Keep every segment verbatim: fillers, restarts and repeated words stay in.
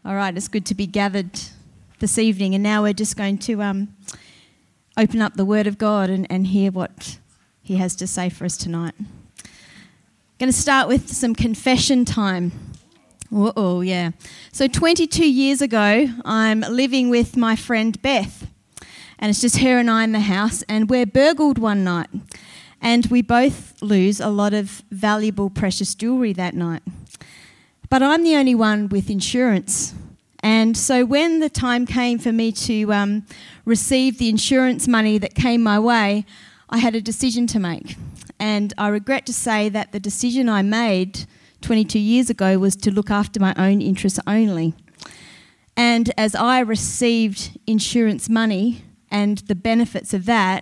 All right, it's good to be gathered this evening, and now we're just going to um, open up the Word of God and, and hear what He has to say for us tonight. Going to start with some confession time. Oh, yeah. So twenty-two years ago, I'm living with my friend Beth, and it's just her and I in the house, and we're burgled one night, and we both lose a lot of valuable, precious jewellery that night. But I'm the only one with insurance. And so when the time came for me to um, receive the insurance money that came my way, I had a decision to make. And I regret to say that the decision I made twenty-two years ago was to look after my own interests only. And as I received insurance money and the benefits of that,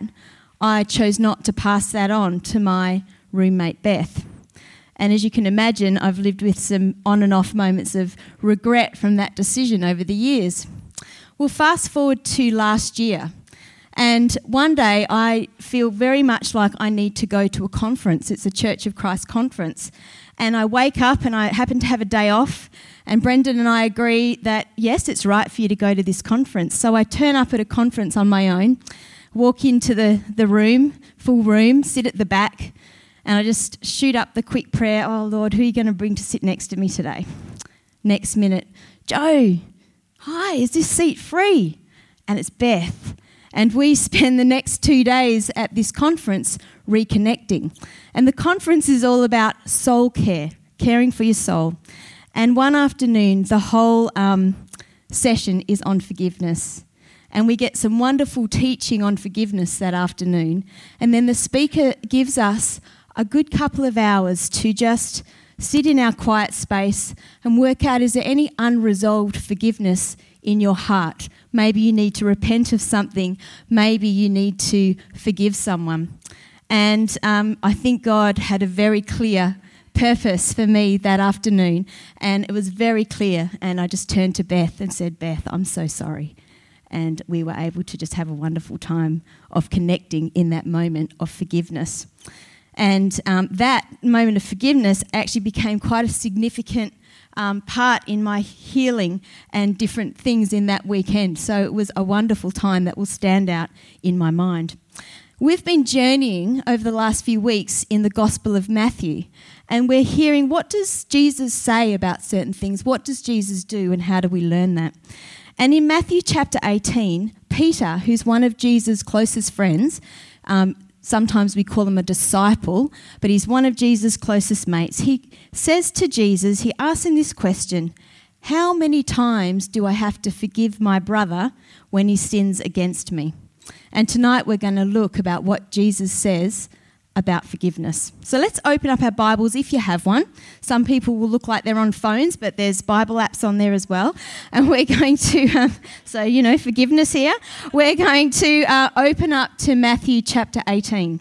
I chose not to pass that on to my roommate Beth. And as you can imagine, I've lived with some on and off moments of regret from that decision over the years. Well, fast forward to last year, and one day I feel very much like I need to go to a conference. It's a Church of Christ conference. And I wake up and I happen to have a day off, and Brendan and I agree that, yes, it's right for you to go to this conference. So I turn up at a conference on my own, walk into the, the room, full room, sit at the back, and I just shoot up the quick prayer, oh, Lord, who are you going to bring to sit next to me today? Next minute, Joe, hi, is this seat free? And it's Beth. And we spend the next two days at this conference reconnecting. And the conference is all about soul care, caring for your soul. And one afternoon, the whole um, session is on forgiveness. And we get some wonderful teaching on forgiveness that afternoon. And then the speaker gives us a good couple of hours to just sit in our quiet space and work out, is there any unresolved forgiveness in your heart? Maybe you need to repent of something. Maybe you need to forgive someone. And um, I think God had a very clear purpose for me that afternoon, and it was very clear. And I just turned to Beth and said, Beth, I'm so sorry. And we were able to just have a wonderful time of connecting in that moment of forgiveness. And um, that moment of forgiveness actually became quite a significant um, part in my healing and different things in that weekend. So it was a wonderful time that will stand out in my mind. We've been journeying over the last few weeks in the Gospel of Matthew, and we're hearing, what does Jesus say about certain things? What does Jesus do, and how do we learn that? And in Matthew chapter eighteen, Peter, who's one of Jesus' closest friends, um, sometimes we call him a disciple, but he's one of Jesus' closest mates. He says to Jesus, he asks him this question, how many times do I have to forgive my brother when he sins against me? And tonight we're going to look about what Jesus says about forgiveness. So let's open up our Bibles if you have one. Some people will look like they're on phones, but there's Bible apps on there as well. And we're going to, um, so, you know, forgiveness here. We're going to uh, open up to Matthew chapter eighteen.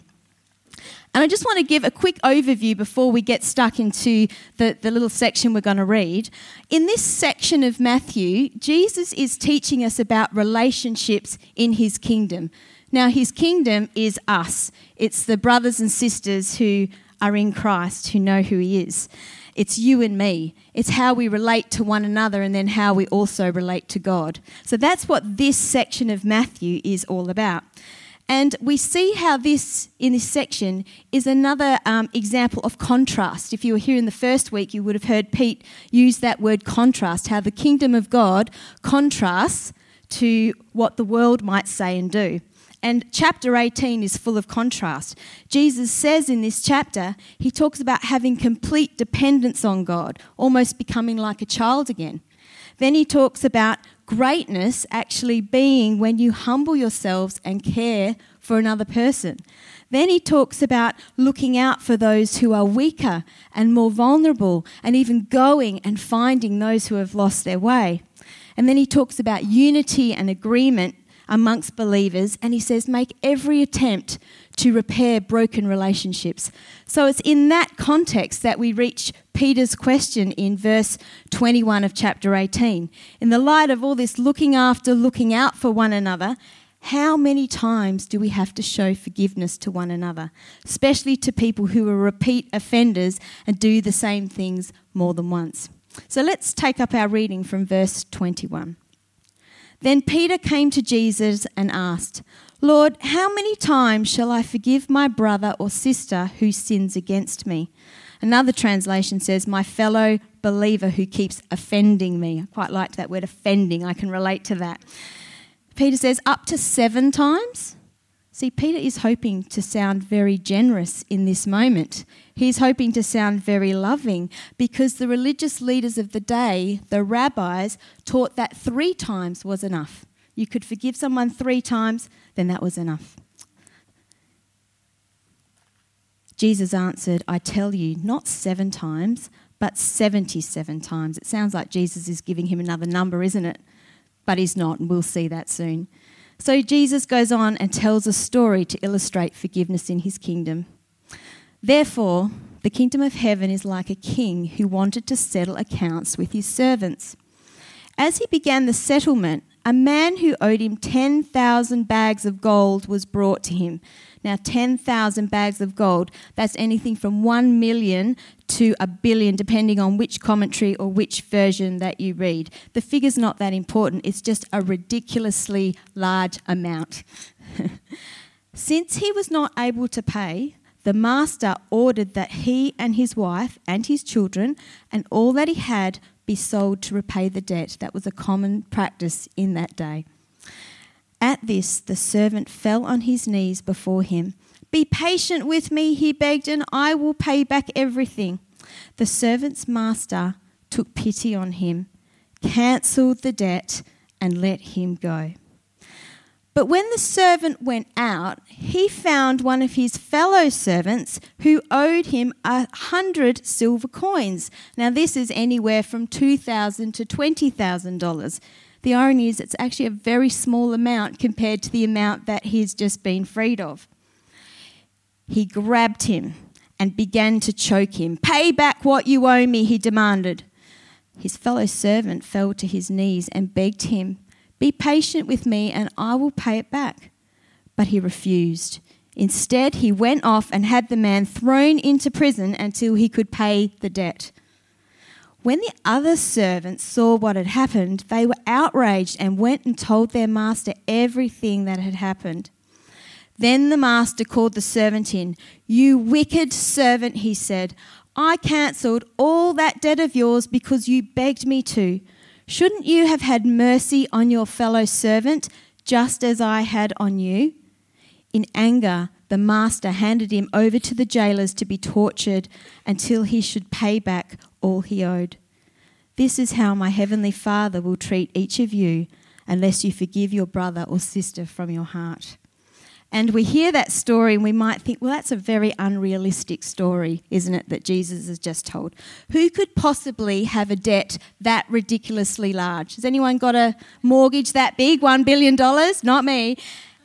And I just want to give a quick overview before we get stuck into the, the little section we're going to read. In this section of Matthew, Jesus is teaching us about relationships in his kingdom. Now, his kingdom is us. It's the brothers and sisters who are in Christ, who know who he is. It's you and me. It's how we relate to one another, and then how we also relate to God. So that's what this section of Matthew is all about. And we see how this, in this section, is another um, example of contrast. If you were here in the first week, you would have heard Pete use that word contrast, how the kingdom of God contrasts to what the world might say and do. And chapter eighteen is full of contrast. Jesus says in this chapter, he talks about having complete dependence on God, almost becoming like a child again. Then he talks about greatness actually being when you humble yourselves and care for another person. Then he talks about looking out for those who are weaker and more vulnerable, and even going and finding those who have lost their way. And then he talks about unity and agreement amongst believers, and he says make every attempt to repair broken relationships. So it's in that context that we reach Peter's question in verse twenty-one of chapter eighteen. In the light of all this looking after, looking out for one another, how many times do we have to show forgiveness to one another, especially to people who are repeat offenders and do the same things more than once? So let's take up our reading from verse twenty-one. Then Peter came to Jesus and asked, "Lord, how many times shall I forgive my brother or sister who sins against me?" Another translation says, "My fellow believer who keeps offending me." I quite liked that word, offending. I can relate to that. Peter says, up to seven times? See, Peter is hoping to sound very generous in this moment. He's hoping to sound very loving because the religious leaders of the day, the rabbis, taught that three times was enough. You could forgive someone three times, then that was enough. Jesus answered, "I tell you, not seven times, but seventy-seven times." It sounds like Jesus is giving him another number, isn't it? But he's not, and we'll see that soon. So Jesus goes on and tells a story to illustrate forgiveness in his kingdom. "Therefore, the kingdom of heaven is like a king who wanted to settle accounts with his servants. As he began the settlement, a man who owed him ten thousand bags of gold was brought to him." Now, ten thousand bags of gold, that's anything from one million to a billion, depending on which commentary or which version that you read. The figure's not that important. It's just a ridiculously large amount. Since he was not able to pay, the master ordered that he and his wife and his children and all that he had be sold to repay the debt. That was a common practice in that day. At this, the servant fell on his knees before him. "Be patient with me," he begged, "and I will pay back everything." The servant's master took pity on him, cancelled the debt, and let him go. But when the servant went out, he found one of his fellow servants who owed him a hundred silver coins. Now, this is anywhere from two thousand dollars to twenty thousand dollars. The irony is it's actually a very small amount compared to the amount that he's just been freed of. He grabbed him and began to choke him. "Pay back what you owe me," he demanded. His fellow servant fell to his knees and begged him, "Be patient with me and I will pay it back." But he refused. Instead, he went off and had the man thrown into prison until he could pay the debt. When the other servants saw what had happened, they were outraged and went and told their master everything that had happened. Then the master called the servant in. "You wicked servant," he said, "I cancelled all that debt of yours because you begged me to. Shouldn't you have had mercy on your fellow servant, just as I had on you?" In anger, the master handed him over to the jailers to be tortured until he should pay back all he owed. This is how my heavenly Father will treat each of you unless you forgive your brother or sister from your heart. And we hear that story and we might think, well, that's a very unrealistic story, isn't it, that Jesus has just told? Who could possibly have a debt that ridiculously large? Has anyone got a mortgage that big, one billion dollars? Not me.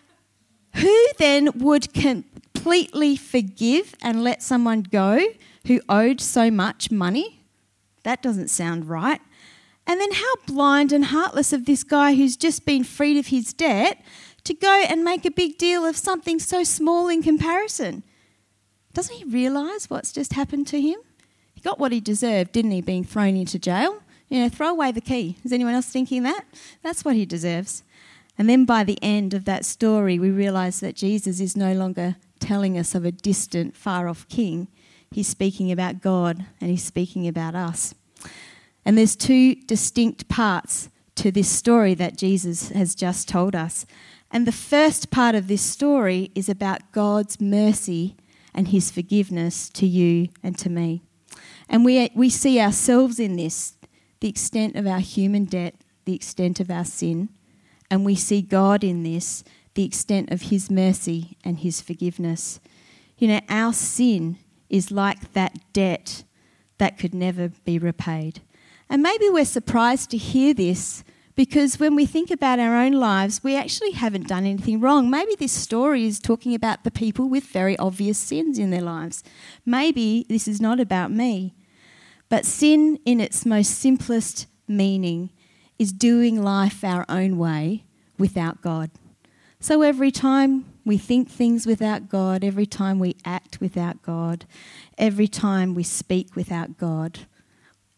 Who then would completely forgive and let someone go who owed so much money? That doesn't sound right. And then how blind and heartless of this guy who's just been freed of his debt to go and make a big deal of something so small in comparison. Doesn't he realise what's just happened to him? He got what he deserved, didn't he, being thrown into jail? You know, throw away the key. Is anyone else thinking that? That's what he deserves. And then by the end of that story, we realise that Jesus is no longer telling us of a distant, far-off king. He's speaking about God and he's speaking about us. And there's two distinct parts to this story that Jesus has just told us. And the first part of this story is about God's mercy and his forgiveness to you and to me. And we we see ourselves in this, the extent of our human debt, the extent of our sin. And we see God in this, the extent of his mercy and his forgiveness. You know, our sin is like that debt that could never be repaid. And maybe we're surprised to hear this because when we think about our own lives, we actually haven't done anything wrong. Maybe this story is talking about the people with very obvious sins in their lives. Maybe this is not about me. But sin in its most simplest meaning is doing life our own way without God. So every time we think things without God, every time we act without God, every time we speak without God,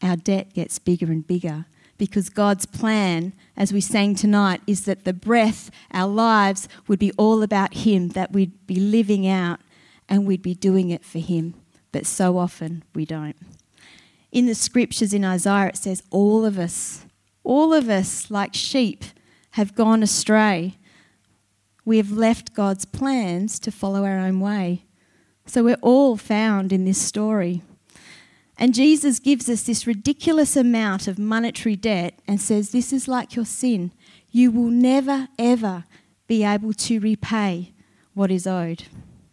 our debt gets bigger and bigger, because God's plan, as we sang tonight, is that the breath, our lives, would be all about him, that we'd be living out and we'd be doing it for him. But so often we don't. In the scriptures in Isaiah, it says all of us, all of us like sheep have gone astray. We have left God's plans to follow our own way. So we're all found in this story. And Jesus gives us this ridiculous amount of monetary debt and says, this is like your sin. You will never, ever be able to repay what is owed.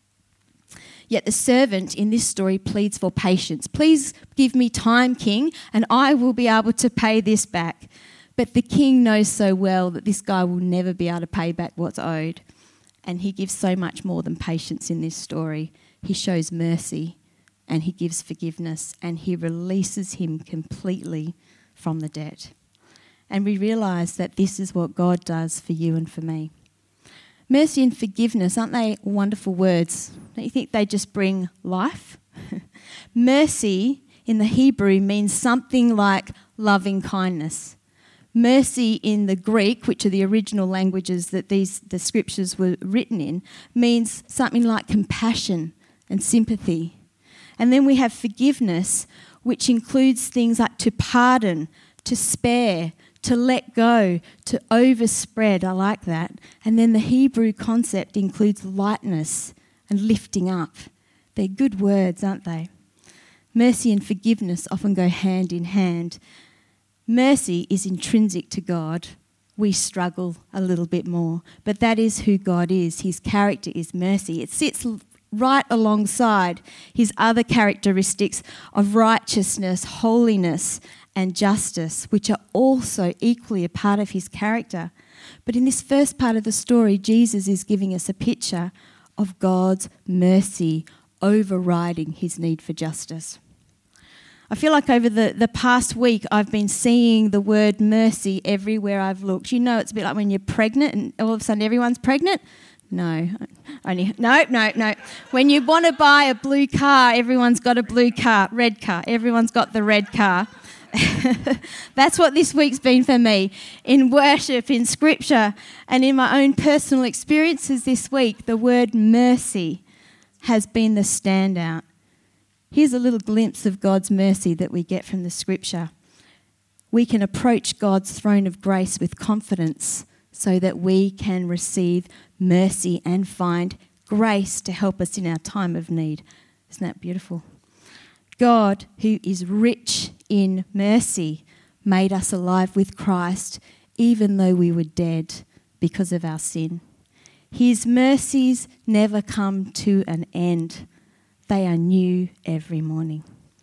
Yet the servant in this story pleads for patience. Please give me time, king, and I will be able to pay this back. But the king knows so well that this guy will never be able to pay back what's owed. And he gives so much more than patience in this story. He shows mercy. And he gives forgiveness, and he releases him completely from the debt. And we realise that this is what God does for you and for me. Mercy and forgiveness, aren't they wonderful words? Don't you think they just bring life? Mercy in the Hebrew means something like loving kindness. Mercy in the Greek, which are the original languages that these the scriptures were written in, means something like compassion and sympathy. And then we have forgiveness, which includes things like to pardon, to spare, to let go, to overspread. I like that. And then the Hebrew concept includes lightness and lifting up. They're good words, aren't they? Mercy and forgiveness often go hand in hand. Mercy is intrinsic to God. We struggle a little bit more, but that is who God is. His character is mercy. It sits right alongside his other characteristics of righteousness, holiness, and justice, which are also equally a part of his character. But in this first part of the story, Jesus is giving us a picture of God's mercy overriding his need for justice. I feel like over the, the past week I've been seeing the word mercy everywhere I've looked. You know, it's a bit like when you're pregnant and all of a sudden everyone's pregnant. No, only no, no, no. When you want to buy a blue car, everyone's got a blue car, red car. Everyone's got the red car. That's what this week's been for me. In worship, in scripture, and in my own personal experiences this week, the word mercy has been the standout. Here's a little glimpse of God's mercy that we get from the scripture. We can approach God's throne of grace with confidence so that we can receive mercy and find grace to help us in our time of need. Isn't that beautiful? God, who is rich in mercy, made us alive with Christ even though we were dead because of our sin. His mercies never come to an end. They are new every morning.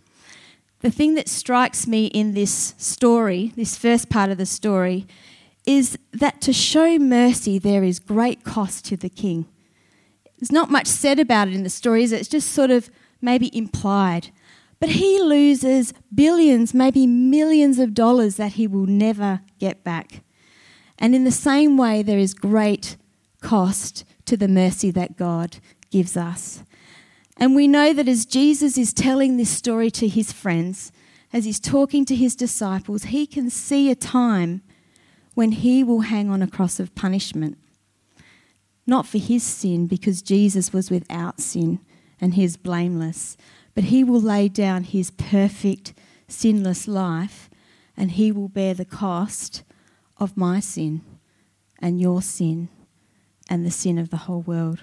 The thing that strikes me in this story, this first part of the story, is that to show mercy there is great cost to the king. There's not much said about it in the story, is it? It's just sort of maybe implied. But he loses billions, maybe millions of dollars that he will never get back. And in the same way, there is great cost to the mercy that God gives us. And we know that as Jesus is telling this story to his friends, as he's talking to his disciples, he can see a time when he will hang on a cross of punishment. Not for his sin, because Jesus was without sin and he is blameless, but he will lay down his perfect, sinless life and he will bear the cost of my sin and your sin and the sin of the whole world.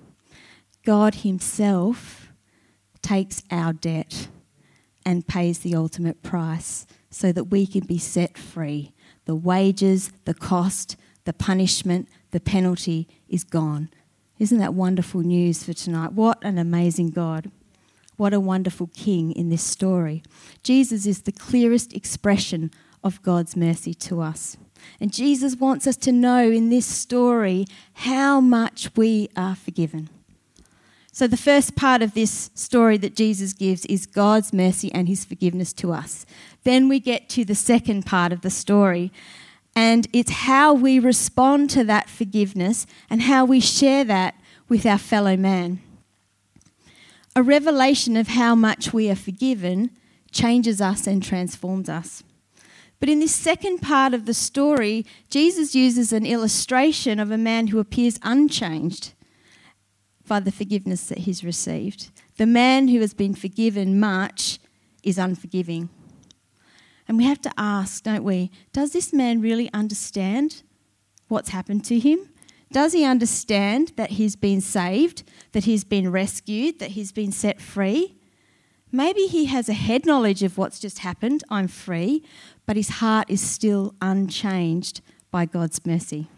God himself takes our debt and pays the ultimate price so that we can be set free. The wages, the cost, the punishment, the penalty is gone. Isn't that wonderful news for tonight? What an amazing God. What a wonderful King in this story. Jesus is the clearest expression of God's mercy to us. And Jesus wants us to know in this story how much we are forgiven. So the first part of this story that Jesus gives is God's mercy and his forgiveness to us. Then we get to the second part of the story, and it's how we respond to that forgiveness and how we share that with our fellow man. A revelation of how much we are forgiven changes us and transforms us. But in this second part of the story, Jesus uses an illustration of a man who appears unchanged by the forgiveness that he's received. The man who has been forgiven much is unforgiving. And we have to ask, don't we, does this man really understand what's happened to him? Does he understand that he's been saved, that he's been rescued, that he's been set free? Maybe he has a head knowledge of what's just happened, I'm free, but his heart is still unchanged by God's mercy.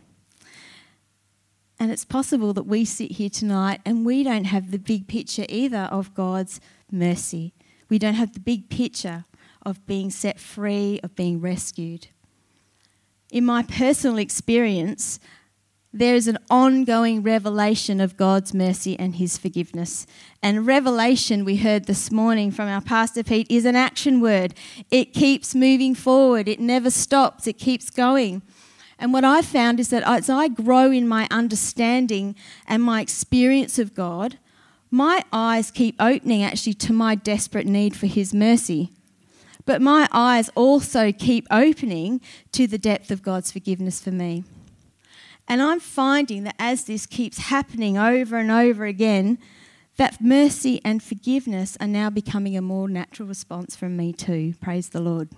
And it's possible that we sit here tonight and we don't have the big picture either of God's mercy. We don't have the big picture of being set free, of being rescued. In my personal experience, there is an ongoing revelation of God's mercy and his forgiveness. And revelation, we heard this morning from our Pastor Pete, is an action word. It keeps moving forward. It never stops. It keeps going. And what I found is that as I grow in my understanding and my experience of God, my eyes keep opening actually to my desperate need for his mercy. But my eyes also keep opening to the depth of God's forgiveness for me. And I'm finding that as this keeps happening over and over again, that mercy and forgiveness are now becoming a more natural response from me too. Praise the Lord.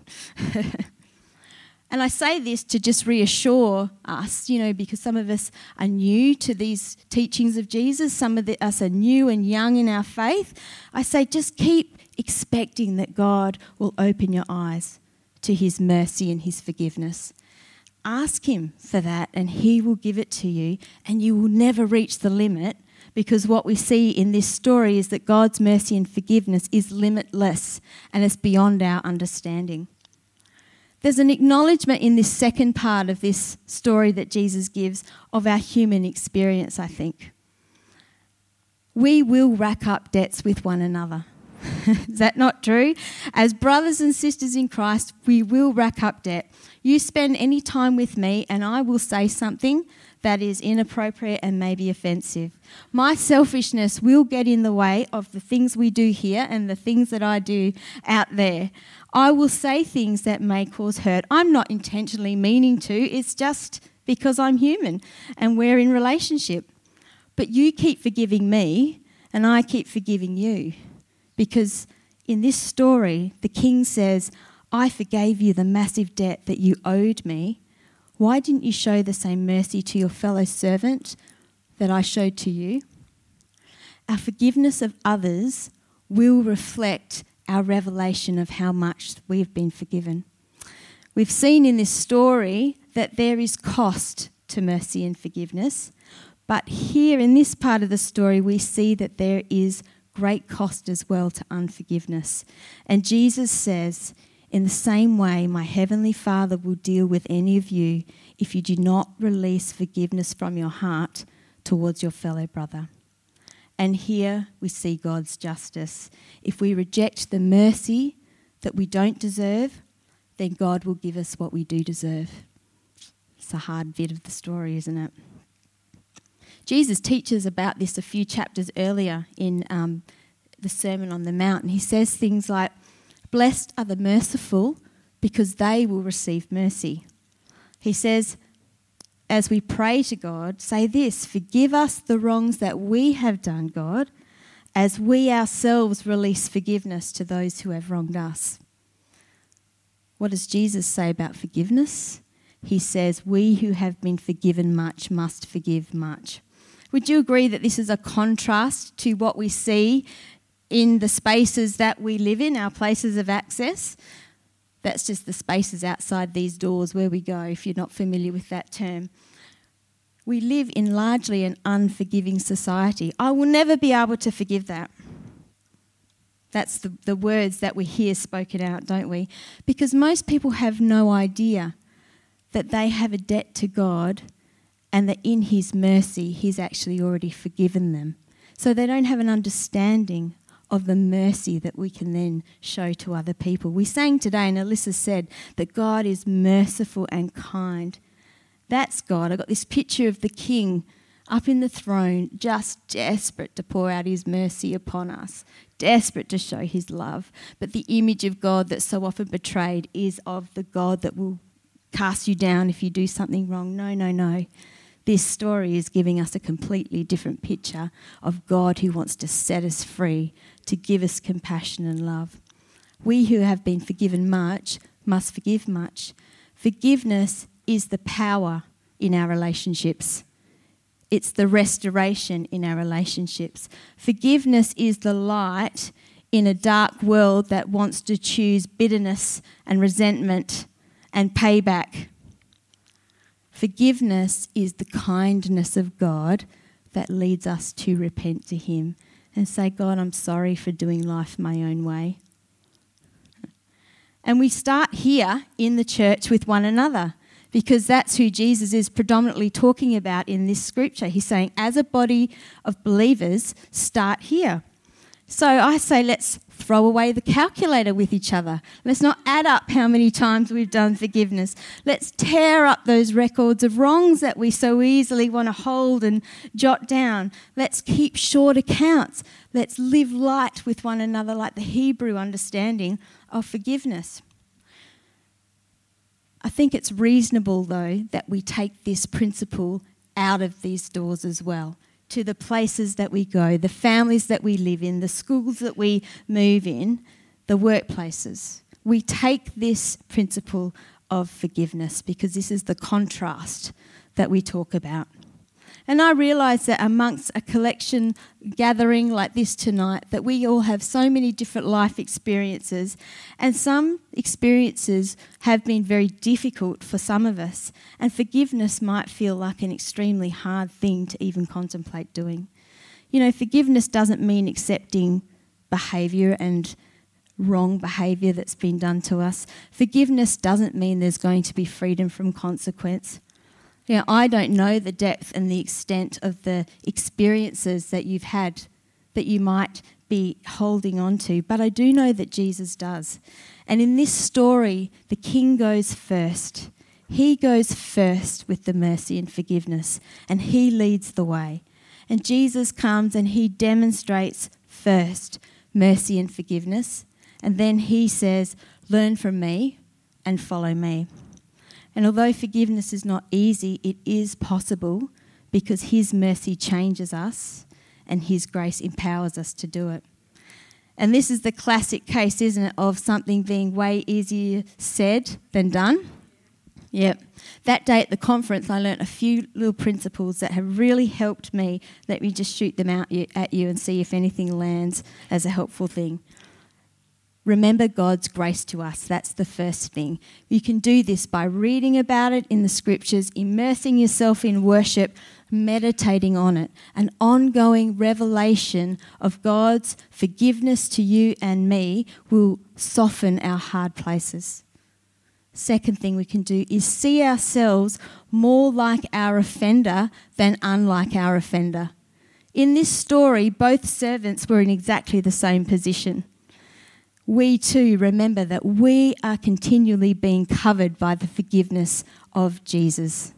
And I say this to just reassure us, you know, because some of us are new to these teachings of Jesus. Some of us are new and young in our faith. I say just keep expecting that God will open your eyes to his mercy and his forgiveness. Ask him for that and he will give it to you, and you will never reach the limit, because what we see in this story is that God's mercy and forgiveness is limitless and it's beyond our understanding. There's an acknowledgement in this second part of this story that Jesus gives of our human experience, I think. We will rack up debts with one another. Is that not true? As brothers and sisters in Christ, we will rack up debt. You spend any time with me and I will say something that is inappropriate and maybe offensive. My selfishness will get in the way of the things we do here and the things that I do out there. I will say things that may cause hurt. I'm not intentionally meaning to. It's just because I'm human and we're in relationship. But you keep forgiving me and I keep forgiving you. Because in this story, the king says, I forgave you the massive debt that you owed me. Why didn't you show the same mercy to your fellow servant that I showed to you? Our forgiveness of others will reflect our revelation of how much we've been forgiven. We've seen in this story that there is cost to mercy and forgiveness, but here in this part of the story we see that there is great cost as well to unforgiveness. And Jesus says, in the same way, my heavenly Father will deal with any of you if you do not release forgiveness from your heart towards your fellow brother. And here we see God's justice. If we reject the mercy that we don't deserve, then God will give us what we do deserve. It's a hard bit of the story, isn't it? Jesus teaches about this a few chapters earlier in um, the Sermon on the Mount. And he says things like, blessed are the merciful because they will receive mercy. He says, as we pray to God, say this, forgive us the wrongs that we have done, God, as we ourselves release forgiveness to those who have wronged us. What does Jesus say about forgiveness? He says, we who have been forgiven much must forgive much. Would you agree that this is a contrast to what we see in the spaces that we live in, our places of access? That's just the spaces outside these doors where we go, if you're not familiar with that term. We live in largely an unforgiving society. I will never be able to forgive that. That's the, the words that we hear spoken out, don't we? Because most people have no idea that they have a debt to God and that in his mercy he's actually already forgiven them. So they don't have an understanding of the mercy that we can then show to other people. We sang today, and Alyssa said, that God is merciful and kind. That's God. I got this picture of the king up in the throne, just desperate to pour out his mercy upon us, desperate to show his love. But the image of God that's so often betrayed is of the God that will cast you down if you do something wrong. No, no, no. This story is giving us a completely different picture of God who wants to set us free, to give us compassion and love. We who have been forgiven much must forgive much. Forgiveness is the power in our relationships. It's the restoration in our relationships. Forgiveness is the light in a dark world that wants to choose bitterness and resentment and payback. Forgiveness is the kindness of God that leads us to repent to him and say, God, I'm sorry for doing life my own way. And we start here in the church with one another, because that's who Jesus is predominantly talking about in this scripture. He's saying, as a body of believers, start here. So I say, let's throw away the calculator with each other. Let's not add up how many times we've done forgiveness. Let's tear up those records of wrongs that we so easily want to hold and jot down. Let's keep short accounts. Let's live light with one another like the Hebrew understanding of forgiveness. I think it's reasonable, though, that we take this principle out of these doors as well, to the places that we go, the families that we live in, the schools that we move in, the workplaces. We take this principle of forgiveness because this is the contrast that we talk about. And I realise that amongst a collection gathering like this tonight, that we all have so many different life experiences, and some experiences have been very difficult for some of us, and forgiveness might feel like an extremely hard thing to even contemplate doing. You know, forgiveness doesn't mean accepting behaviour and wrong behaviour that's been done to us. Forgiveness doesn't mean there's going to be freedom from consequence. You know, I don't know the depth and the extent of the experiences that you've had that you might be holding on to, but I do know that Jesus does. And in this story, the King goes first. He goes first with the mercy and forgiveness, and he leads the way. And Jesus comes and he demonstrates first mercy and forgiveness, and then he says, learn from me and follow me. And although forgiveness is not easy, it is possible because his mercy changes us and his grace empowers us to do it. And this is the classic case, isn't it, of something being way easier said than done? Yep. That day at the conference, I learnt a few little principles that have really helped me. Let me just shoot them out at you and see if anything lands as a helpful thing. Remember God's grace to us. That's the first thing. You can do this by reading about it in the scriptures, immersing yourself in worship, meditating on it. An ongoing revelation of God's forgiveness to you and me will soften our hard places. Second thing we can do is see ourselves more like our offender than unlike our offender. In this story, both servants were in exactly the same position. We too remember that we are continually being covered by the forgiveness of Jesus.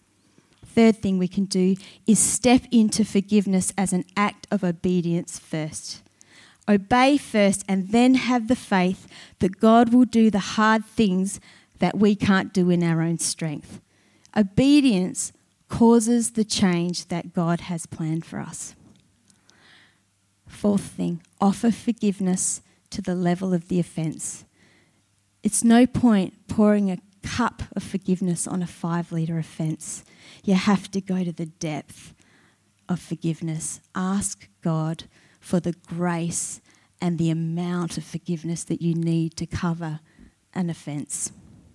Third thing we can do is step into forgiveness as an act of obedience first. Obey first and then have the faith that God will do the hard things that we can't do in our own strength. Obedience causes the change that God has planned for us. Fourth thing, offer forgiveness to the level of the offence. It's no point pouring a cup of forgiveness on a five litre offence. You have to go to the depth of forgiveness. Ask God for the grace and the amount of forgiveness that you need to cover an offence.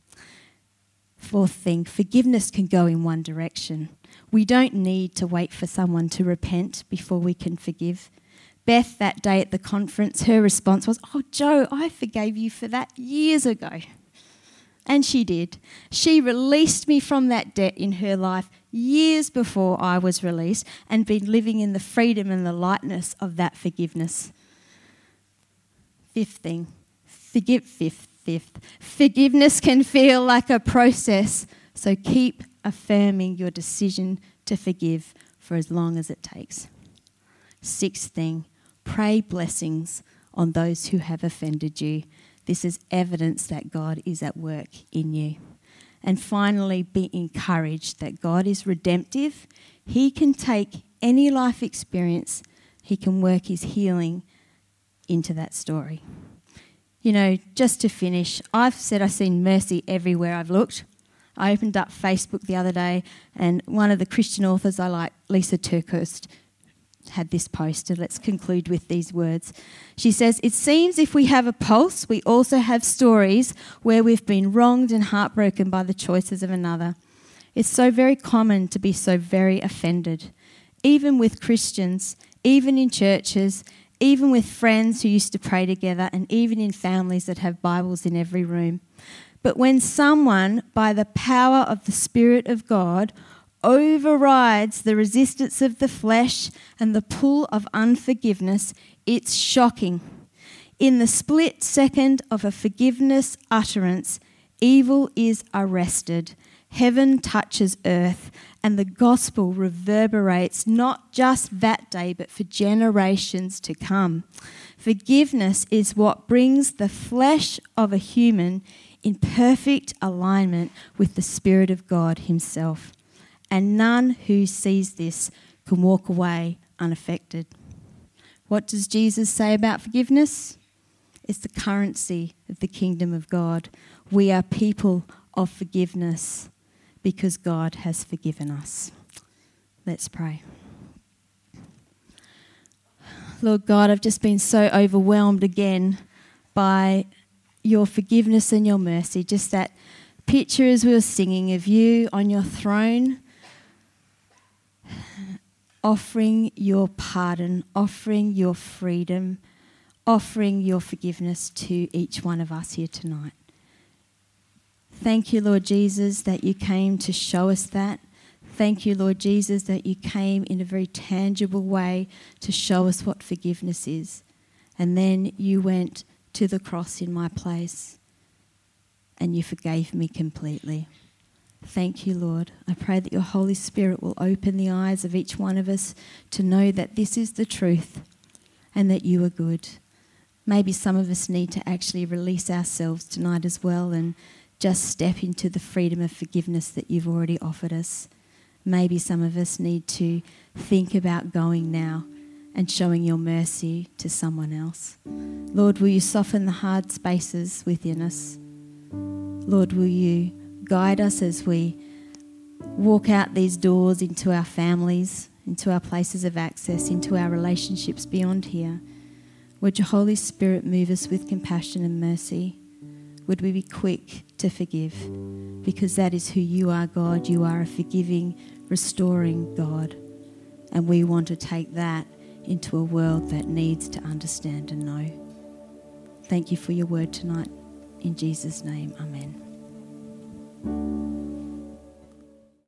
Fourth thing, forgiveness can go in one direction. We don't need to wait for someone to repent before we can forgive. Beth, that day at the conference, her response was, oh, Joe, I forgave you for that years ago. And she did. She released me from that debt in her life years before I was released and been living in the freedom and the lightness of that forgiveness. Fifth thing, forgive, fifth, fifth. Forgiveness can feel like a process, so keep affirming your decision to forgive. for as long as it takes. Sixth thing, pray blessings on those who have offended you. This is evidence that God is at work in you. And finally, be encouraged that God is redemptive. He can take any life experience, he can work his healing into that story. You know, just to finish, I've said I've seen mercy everywhere I've looked. I opened up Facebook the other day, and one of the Christian authors I like, Lisa TerKeurst, had this posted. Let's conclude with these words. She says, "It seems if we have a pulse, we also have stories where we've been wronged and heartbroken by the choices of another. It's so very common to be so very offended, even with Christians, even in churches, even with friends who used to pray together, and even in families that have Bibles in every room. But when someone, by the power of the Spirit of God, overrides the resistance of the flesh and the pull of unforgiveness, it's shocking. In the split second of a forgiveness utterance, evil is arrested, heaven touches earth, and the gospel reverberates not just that day, but for generations to come. Forgiveness is what brings the flesh of a human in perfect alignment with the Spirit of God himself. And none who sees this can walk away unaffected." What does Jesus say about forgiveness? It's the currency of the kingdom of God. We are people of forgiveness because God has forgiven us. Let's pray. Lord God, I've just been so overwhelmed again by your forgiveness and your mercy. Just that picture as we were singing of you on your throne, offering your pardon, offering your freedom, offering your forgiveness to each one of us here tonight. Thank you, Lord Jesus, that you came to show us that. Thank you, Lord Jesus, that you came in a very tangible way to show us what forgiveness is. And then you went to the cross in my place and you forgave me completely. Thank you, Lord. I pray that your Holy Spirit will open the eyes of each one of us to know that this is the truth and that you are good. Maybe some of us need to actually release ourselves tonight as well and just step into the freedom of forgiveness that you've already offered us. Maybe some of us need to think about going now and showing your mercy to someone else. Lord, will you soften the hard spaces within us? Lord, will you guide us as we walk out these doors into our families, into our places of access, into our relationships beyond here? Would your Holy Spirit move us with compassion and mercy? Would we be quick to forgive? Because that is who you are, God. You are a forgiving, restoring God. And we want to take that into a world that needs to understand and know. Thank you for your word tonight. In Jesus' name, amen.